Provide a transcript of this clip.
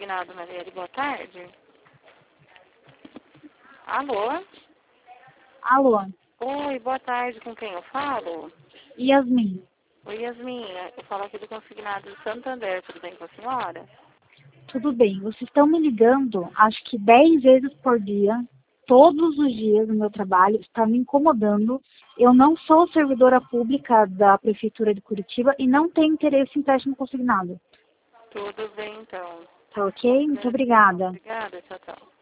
consignado, Marielle. Boa tarde. Alô? Alô, Oi, boa tarde. Com quem eu falo? Yasmin. Oi, Yasmin. Eu falo aqui do consignado de Santander. Tudo bem com a senhora? Tudo bem, vocês estão me ligando, acho que 10 vezes por dia, todos os dias no meu trabalho, está me incomodando. Eu não sou servidora pública da Prefeitura de Curitiba e não tenho interesse em empréstimo consignado. Tudo bem, então. Tá ok? Muito obrigada. Obrigada. Tchau, tchau.